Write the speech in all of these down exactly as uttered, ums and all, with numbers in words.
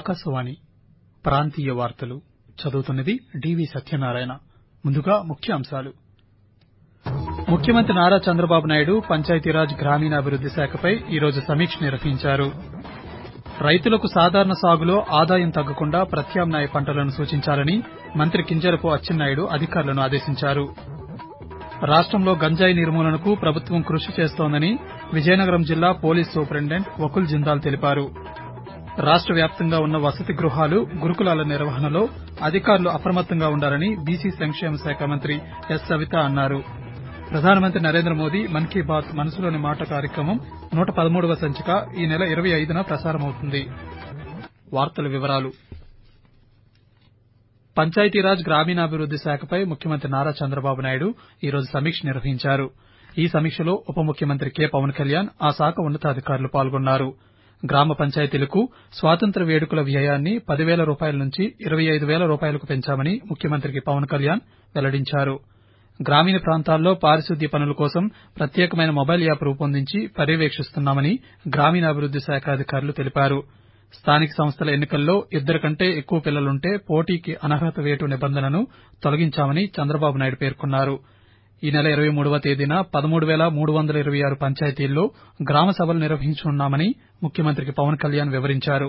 ఆకాశవాణి ప్రాంతీయ వార్తలు చదువుతున్నది డివి సత్యనారాయణ. ముందుగా ముఖ్యాంశాలు. ముఖ్యమంత్రి నారా చంద్రబాబు నాయుడు పంచాయతీరాజ్ గ్రామీణాభివృద్ది శాఖపై ఈరోజు సమీక్ష నిర్వహించారు. రైతులకు సాధారణ సాగులో ఆదాయం తగ్గకుండా ప్రత్యామ్నాయ పంటలను సూచించాలని మంత్రి కింజరాపు అచ్చెన్నాయుడు అధికారులను ఆదేశించారు. రాష్టంలో గంజాయి నిర్మూలనకు ప్రభుత్వం కృషి చేస్తోందని విజయనగరం జిల్లా పోలీస్ సూపరింటెండెంట్ వకుల్ జిందాల్ తెలిపారు. రాష్ట వ్యాప్తంగా ఉన్న వసతి గృహాలు, గురుకులాల నిర్వహణలో అధికారులు అప్రమత్తంగా ఉండాలని బీసీ సంక్షేమ శాఖ మంత్రి ఎస్ సవిత అన్నారు. ప్రధానమంత్రి నరేంద్ర మోదీ మన్ కీ బాత్ మనసులోని మాట కార్యక్రమం నూట పదమూడవ సంచిక ఈ నెల ఇరవై ఐదున ప్రసారమవుతుంది. పంచాయతీరాజ్ గ్రామీణాభివృద్ది శాఖపై ముఖ్యమంత్రి నారా చంద్రబాబు నాయుడు ఈరోజు సమీక్ష నిర్వహించారు. ఈ సమీక్షలో ఉప ముఖ్యమంత్రి కె పవన్ కళ్యాణ్, ఆ శాఖ ఉన్నతాధికారులు పాల్గొన్నారు. గ్రామ పంచాయతీలకు స్వాతంత్ర్య వేడుకల వ్యయాన్ని పదివేల రూపాయల నుంచి ఇరవై ఐదు వేల రూపాయలకు పెంచామని ముఖ్యమంత్రికి పవన్ కళ్యాణ్ వెల్లడించారు. గ్రామీణ ప్రాంతాల్లో పారిశుద్ధ్య పనుల కోసం ప్రత్యేకమైన మొబైల్ యాప్ రూపొందించి పర్యవేక్షిస్తున్నామని గ్రామీణాభివృద్ది శాఖ అధికారులు తెలిపారు. స్థానిక సంస్థల ఎన్నికల్లో ఇద్దరు కంటే ఎక్కువ పిల్లలుంటే పోటీకి అనర్హత వేటు నిబంధనను తొలగించామని చంద్రబాబు నాయుడు పేర్కొన్నారు. ఈ నెల ఇరవై మూడవ తేదీన పదమూడు వేల మూడు వందల ఇరవై ఆరు పంచాయతీల్లో గ్రామ సభలు నిర్వహించనున్నామని ముఖ్యమంత్రికి పవన్ కళ్యాణ్ వివరించారు.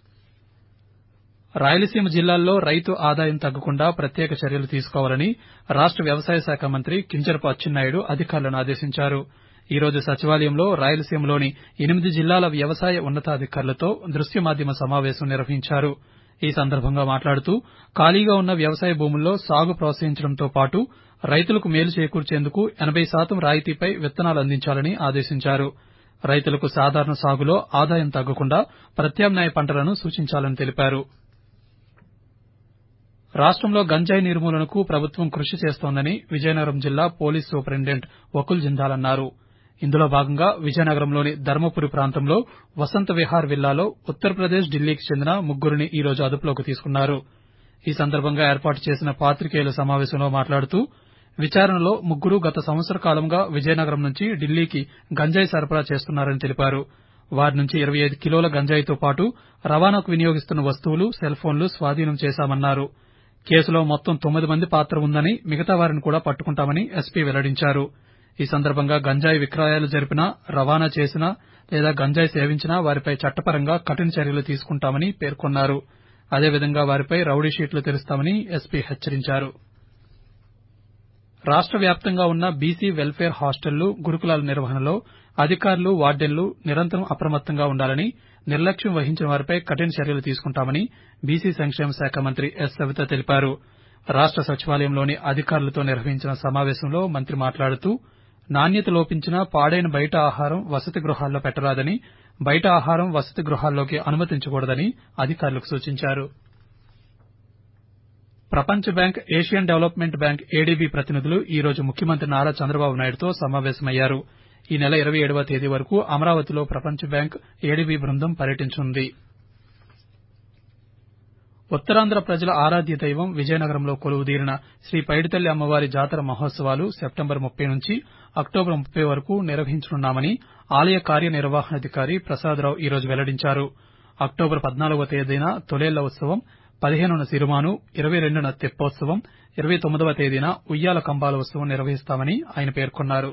రాయలసీమ జిల్లాల్లో రైతు ఆదాయం తగ్గకుండా ప్రత్యేక చర్యలు తీసుకోవాలని రాష్ట వ్యవసాయ శాఖ మంత్రి కింజరాపు అచ్చెన్నాయుడు అధికారులను ఆదేశించారు. ఈ రోజు సచివాలయంలో రాయలసీమలోని ఎనిమిది జిల్లాల వ్యవసాయ ఉన్నతాధికారులతో దృశ్య మాధ్యమ సమావేశం నిర్వహించారు. ఈ సందర్భంగా మాట్లాడుతూ ఖాళీగా ఉన్న వ్యవసాయ భూముల్లో సాగు ప్రోత్సహించడంతో పాటు రైతులకు మేలు చేకూర్చేందుకు ఎనబై శాతం రాయితీపై విత్తనాలు అందించాలని ఆదేశించారు. రైతులకు సాధారణ సాగులో ఆదాయం తగ్గకుండా ప్రత్యామ్నాయ పంటలను సూచించాలని తెలిపారు. రాష్టంలో గంజాయి నిర్మూలనకు ప్రభుత్వం కృషి చేస్తోందని విజయనగరం జిల్లా పోలీస్ సూపరింటెండెంట్ వకుల్ జిందాల్ అన్నారు. ఇందులో భాగంగా విజయనగరంలోని ధర్మపురి ప్రాంతంలో వసంత విహార్ విల్లాలో ఉత్తరప్రదేశ్, ఢిల్లీకి చెందిన ముగ్గురిని ఈ రోజు అదుపులోకి తీసుకున్నారు. ఈ సందర్భంగా ఏర్పాటు చేసిన పాతికేయుల సమావేశంలో మాట్లాడుతూ విచారణలో ముగ్గురు గత సంవత్సర కాలంగా విజయనగరం నుంచి ఢిల్లీకి గంజాయి సరఫరా చేస్తున్నారని తెలిపారు. వారి నుంచి ఇరవై ఐదు కిలోల గంజాయితో పాటు రవాణాకు వినియోగిస్తున్న వస్తువులు, సెల్ ఫోన్లు స్వాధీనం చేశామన్నారు. కేసులో మొత్తం తొమ్మిది మంది పాత్ర ఉందని, మిగతా వారిని కూడా పట్టుకుంటామని ఎస్పీ వెల్లడించారు. ఈ సందర్భంగా గంజాయి విక్రయాలు జరిపినా, రవాణా చేసినా లేదా గంజాయి సేవించినా వారిపై చట్టపరంగా కఠిన చర్యలు తీసుకుంటామని పేర్కొన్నారు. అదేవిధంగా వారిపై రౌడీ షీట్లు తెరుస్తామని ఎస్పీ హెచ్చరించారు. రాష్ట వ్యాప్తంగా ఉన్న బీసీ వెల్ఫేర్ హాస్టళ్లు, గురుకులాల నిర్వహణలో అధికారులు, వార్డెన్లు నిరంతరం అప్రమత్తంగా ఉండాలని, నిర్లక్ష్యం వహించిన వారిపై కఠిన చర్యలు తీసుకుంటామని బీసీ సంక్షేమ శాఖ మంత్రి ఎస్ సవిత తెలిపారు. రాష్ట సచివాలయంలోని అధికారులతో నిర్వహించిన సమావేశంలో మంత్రి మాట్లాడుతూ నాణ్యత లోపించిన పాడైన బయట ఆహారం వసతి గృహాల్లో పెట్టరాదని, బయట ఆహారం వసతి గృహాల్లోకి అనుమతించకూడదని అధికారులకు సూచించారు. ప్రపంచ bank, Asian development bank ADB ప్రతినిధులు ఈ రోజు ముఖ్యమంత్రి నారా చంద్రబాబు నాయుడుతో సమావేశమయ్యారు. ఈ నెల ఇరవై ఏడవ తేదీ వరకు అమరావతిలో ప్రపంచ బ్యాంక్, ఏడీబీ బృందం పర్యటించనుంది. ఉత్తరాంధ్ర ప్రజల ఆరాధ్య దైవం విజయనగరంలో కొలువుదీరిన శ్రీ పైడితల్లి అమ్మవారి జాతర మహోత్సవాలు సెప్టెంబర్ ముప్పై నుంచి అక్టోబర్ ముప్పై వరకు నిర్వహించనున్నామని ఆలయ కార్యనిర్వహణాధికారి ప్రసాదరావు ఈ రోజు వెల్లడించారు. అక్టోబర్ పద్నాలుగవ తేదీన తొలేళ్ల ఉత్సవం, పదిహేనున సిరుమాను, ఇరవై రెండున తెప్పోత్సవం, ఇరవై తొమ్మిదవ తేదీన ఉయ్యాల కంబాల ఉత్సవం నిర్వహిస్తామని ఆయన పేర్కొన్నారు.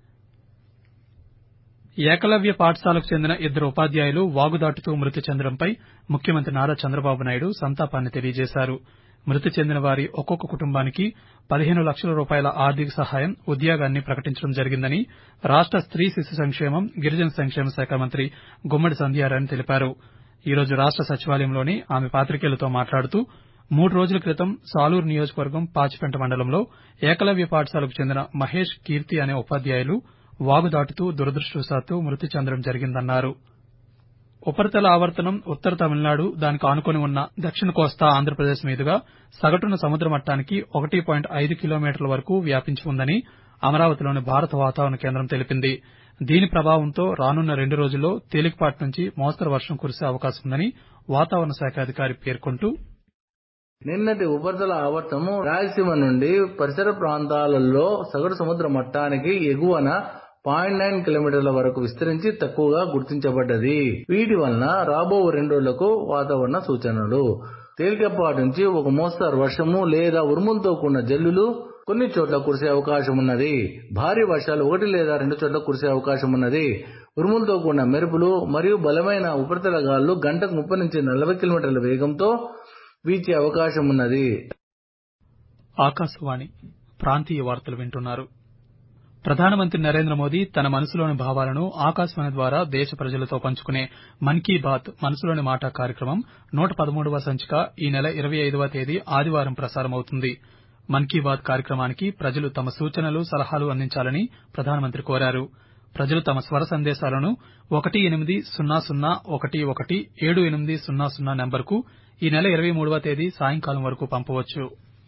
ఏకలవ్య పాఠశాలకు చెందిన ఇద్దరు ఉపాధ్యాయులు వాగుదాటుతూ మృతి చెందడంపై ముఖ్యమంత్రి నారా చంద్రబాబు నాయుడు సంతాపాన్ని తెలియజేశారు. మృతి చెందిన వారి ఒక్కొక్క కుటుంబానికి పదిహేను లక్షల రూపాయల ఆర్థిక సహాయం, ఉద్యోగాన్ని ప్రకటించడం జరిగిందని రాష్ట స్త్రీ శిశు సంక్షేమం, గిరిజన సంక్షేమ శాఖ మంత్రి గుమ్మడి సంధ్యారాణి తెలిపారు. ఈ రోజు రాష్ట సచివాలయంలోని ఆమె పాతికేయులతో మాట్లాడుతూ మూడు రోజుల క్రితం సాలూరు నియోజకవర్గం పాచిపెంట మండలంలో ఏకలవ్య పాఠశాలకు చెందిన మహేష్, కీర్తి అనే ఉపాధ్యాయులు వాగు దాటుతూ దురదృష్టవశాత్తు మృతి చెందడం జరిగిందన్నారు. ఉపరితల ఆవర్తనం ఉత్తర తమిళనాడు, దానికి ఆనుకుని ఉన్న దక్షిణ కోస్తా ఆంధ్రప్రదేశ్ మీదుగా సగటున సముద్ర మట్టానికి ఒకటి పాయింట్ ఐదు కిలోమీటర్ల వరకు వ్యాపించి ఉందని అమరావతిలోని భారత వాతావరణ కేంద్రం తెలిపింది. దీని ప్రభావంతో రానున్న రెండు రోజుల్లో తేలికపాటి నుంచి మోస్తరు వర్షం కురిసే అవకాశం ఉందని వాతావరణ శాఖ అధికారి పేర్కొంటూ నిన్నటి ఉపరితల ఆవర్తనం రాయలసీమ నుండి పరిసర ప్రాంతాలలో సగటు సముద్ర మట్టానికి ఎగువన పాయింట్ నైన్ కిలోమీటర్ల వరకు విస్తరించి తక్కువగా గుర్తించబడ్డది. వీటి వలన రాబో రెండు రోజులకు వాతావరణ సూచనలు తేలికపాటి నుంచి ఒక మోస్తరు వర్షము లేదా ఉరుములతో కూడిన జల్లులు కొన్ని చోట్ల కురిసే అవకాశం ఉన్నది. భారీ వర్షాలు ఒకటి లేదా రెండు చోట్ల కురిసే అవకాశం ఉన్నది. ఉరుములతో కూడిన మెరుపులు మరియు బలమైన ఉపరితల గాలులు గంటకు ముప్పై నుంచి నలభై కిలోమీటర్ల వేగంతో వీచే అవకాశం ఉన్నది. ఆకాశవాణి ప్రాంతీయ వార్తలు వింటున్నారు. ప్రధానమంత్రి నరేంద్ర మోదీ తన మనసులోని భావాలను ఆకాశవాణి ద్వారా దేశ ప్రజలతో పంచుకునే మన్ కీ బాత్ మనసులోని మాట కార్యక్రమం నూట పదమూడవ సంచిక ఈ నెల ఇరవై ఐదవ తేదీ ఆదివారం ప్రసారమవుతుంది. మన్ కీ బాత్ కార్యక్రమానికి ప్రజలు తమ సూచనలు సలహాలు అందించాలని ప్రధానమంత్రి కోరారు. ప్రజలు తమ స్వర సందేశాలను ఒకటి ఎనిమిది సున్నా సున్నా ఒకటి ఒకటి ఏడు ఎనిమిది సున్నా సున్నా నెంబర్కు ఈ నెల ఇరవై మూడవ తేదీ సాయంకాలం వరకు పంపవచ్చు.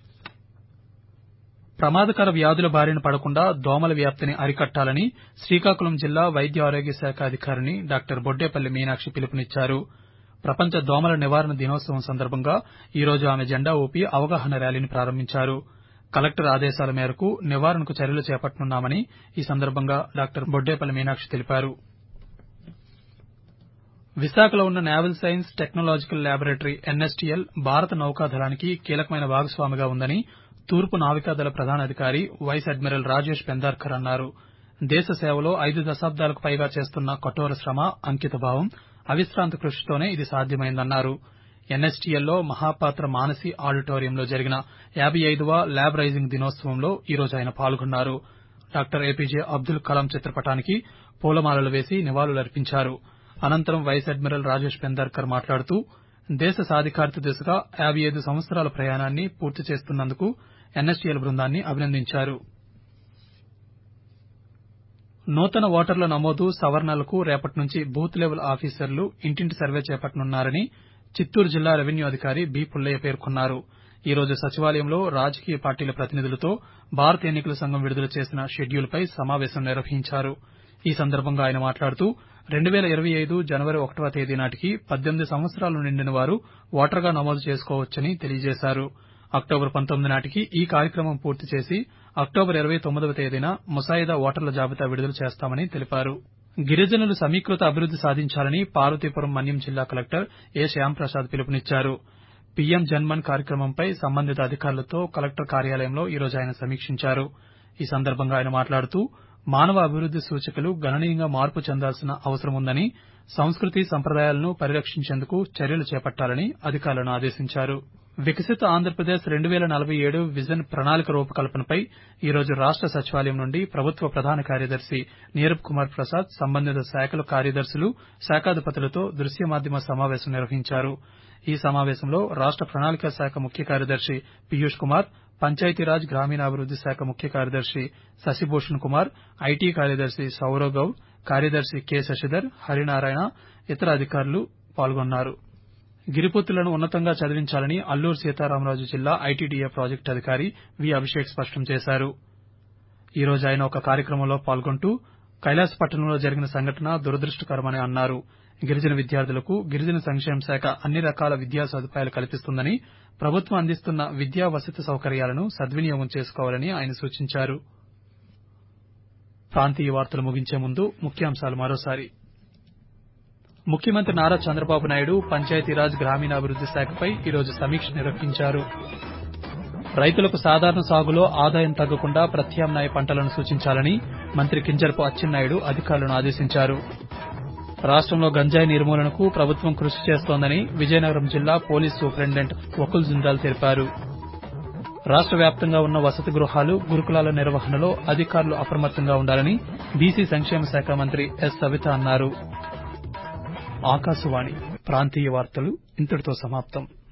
ప్రమాదకర వ్యాధుల బారిన పడకుండా దోమల వ్యాప్తిని అరికట్టాలని శ్రీకాకుళం జిల్లా వైద్య ఆరోగ్య శాఖ అధికారిణి డాక్టర్ బొడ్డేపల్లి మీనాక్షి పిలుపునిచ్చారు. ప్రపంచ దోమల నివారణ దినోత్సవం సందర్భంగా ఈ రోజు ఆమె జెండా ఊపి అవగాహన ర్యాలీని ప్రారంభించారు. కలెక్టర్ ఆదేశాల మేరకు నివారణకు చర్యలు చేపట్టనున్నామని ఈ సందర్భంగా డాక్టర్ బొడ్డేపల్లి మీనాక్షి తెలిపారు. విశాఖలో ఉన్న naval science technological laboratory NSTL భారత నౌకాదళానికి కీలకమైన భాగస్వామిగా ఉందని తూర్పు నావికాదళ ప్రధానాధికారి వైస్ అడ్మిరల్ రాజేష్ పెందార్కర్ అన్నారు. దేశ సేవలో ఐదు దశాబ్దాలకు పైగా చేస్తున్న కఠోర శ్రమ, అంకితభావం, అవిశ్రాంత కృషితోనే ఇది సాధ్యమైందన్నారు. ఎన్ఎస్టీఎల్లో మహాపాత్ర మానసి ఆడిటోరియంలో జరిగిన యాబై ఐదవ ల్యాబ్ రైజింగ్ దినోత్సవంలో ఈ రోజు ఆయన పాల్గొన్నారు. డాక్టర్ ఏపీజే అబ్దుల్ కలాం చిత్రపటానికి పూలమాలలు వేసి నివాళులర్పించారు. అనంతరం వైస్ అడ్మిరల్ రాజేష్ పెందార్కర్ మాట్లాడుతూ దేశ సాధికారత దిశగా యాబై ఐదు సంవత్సరాల ప్రయాణాన్ని పూర్తి చేస్తున్నందుకు ఎన్ఎస్టీఎల్ బృందాన్ని అభినందించారు. నూతన ఓటర్ల నమోదు సవరణలకు రేపటి నుంచి బూత్ లెవెల్ ఆఫీసర్లు ఇంటింటి సర్వే చేపట్టనున్నారని చిత్తూరు జిల్లా రెవెన్యూ అధికారి బి పుల్లయ్య పేర్కొన్నారు. ఈ రోజు సచివాలయంలో రాజకీయ పార్టీల ప్రతినిధులతో భారత ఎన్నికల సంఘం విడుదల చేసిన షెడ్యూల్పై సమావేశం నిర్వహించారు. ఈ సందర్భంగా ఆయన మాట్లాడుతూ రెండు వేల ఇరవై ఐదు జనవరి ఒకటవ తేదీ నాటికి పద్దెనిమిది సంవత్సరాలు నిండిన వారు ఓటర్గా నమోదు చేసుకోవచ్చని తెలియజేశారు. అక్టోబర్ పంతొమ్మిది నాటికి ఈ కార్యక్రమం పూర్తి చేసి అక్టోబర్ ఇరవై తొమ్మిదవ తేదీన ముసాయిదా ఓటర్ల జాబితా విడుదల చేస్తామని తెలిపారు. గిరిజనులు సమీకృత అభివృద్ది సాధించాలని పార్వతీపురం మన్యం జిల్లా కలెక్టర్ ఏ శ్యాంప్రసాద్ పిలుపునిచ్చారు. పీఎం జన్మన్ కార్యక్రమంపై సంబంధిత అధికారులతో కలెక్టర్ కార్యాలయంలో ఈ రోజు ఆయన సమీక్షించారు. ఈ సందర్భంగా ఆయన మాట్లాడుతూ మానవ అభివృద్ది సూచికలు గణనీయంగా మార్పు చెందాల్సిన అవసరం ఉందని, సంస్కృతి సంప్రదాయాలను పరిరక్షించేందుకు చర్యలు చేపట్టాలని అధికారులను ఆదేశించారు. వికసిత ఆంధ్రప్రదేశ్ రెండు వేల నలభై ఏడు విజన్ ప్రణాళిక రూపకల్పనపై ఈ రోజు రాష్ట సచివాలయం నుండి ప్రభుత్వ ప్రధాన కార్యదర్శి నీరబ్ కుమార్ ప్రసాద్ సంబంధిత శాఖల కార్యదర్శులు, శాఖాధిపతులతో దృశ్య మాధ్యమ సమావేశం నిర్వహించారు. ఈ సమావేశంలో రాష్ట ప్రణాళిక శాఖ ముఖ్య కార్యదర్శి పీయూష్ కుమార్, పంచాయతీరాజ్ గ్రామీణాభివృద్ది శాఖ ముఖ్య కార్యదర్శి శశిభూషణ్ కుమార్, ఐటీ కార్యదర్శి సౌరవ్ గౌడ్, కార్యదర్శి కె శశిధర్, హరినారాయణ, ఇతర అధికారులు పాల్గొన్నారు. గిరిపుత్రులను ఉన్నతంగా చదివించాలని అల్లూరు సీతారామరాజు జిల్లా ఐటీడీఏ ప్రాజెక్టు అధికారి వి అభిషేక్ స్పష్టం చేశారు. ఈ రోజు ఆయన ఒక కార్యక్రమంలో పాల్గొంటూ కైలాసపట్టణంలో జరిగిన సంఘటన దురదృష్టకరమని అన్నారు. గిరిజన విద్యార్థులకు గిరిజన సంక్షేమ శాఖ అన్ని రకాల విద్యా సదుపాయాలు కల్పిస్తుందని, ప్రభుత్వం అందిస్తున్న విద్యా వసతి సౌకర్యాలను సద్వినియోగం చేసుకోవాలని ఆయన సూచించారు. ప్రాంతీయ వార్తలు ముగించే ముందు ముఖ్యాంశాలు మరోసారి. ముఖ్యమంత్రి నారా చంద్రబాబు నాయుడు పంచాయతీరాజ్ గ్రామీణాభివృద్ది శాఖపై ఈ రోజు సమీక్ష నిర్వహించారు. రైతులకు సాధారణ సాగులో ఆదాయం తగ్గకుండా ప్రత్యామ్నాయ పంటలను సూచించాలని మంత్రి కింజరపు అచ్చెన్నాయుడు అధికారులను ఆదేశించారు. రాష్టంలో గంజాయి నిర్మూలనకు ప్రభుత్వం కృషి చేస్తోందని విజయనగరం జిల్లా పోలీస్ సూపరింటెండెంట్ వకుల్ జిందాల్ తెలిపారు. రాష్ట వ్యాప్తంగా ఉన్న వసతి గృహాలు, గురుకులాల నిర్వహణలో అధికారులు అప్రమత్తంగా ఉండాలని బీసీ సంక్షేమ శాఖ మంత్రి ఎస్ సవిత అన్నారు. ఆకాశవాణి ప్రాంతీయ వార్తలు ఇంతటితో సమాప్తం.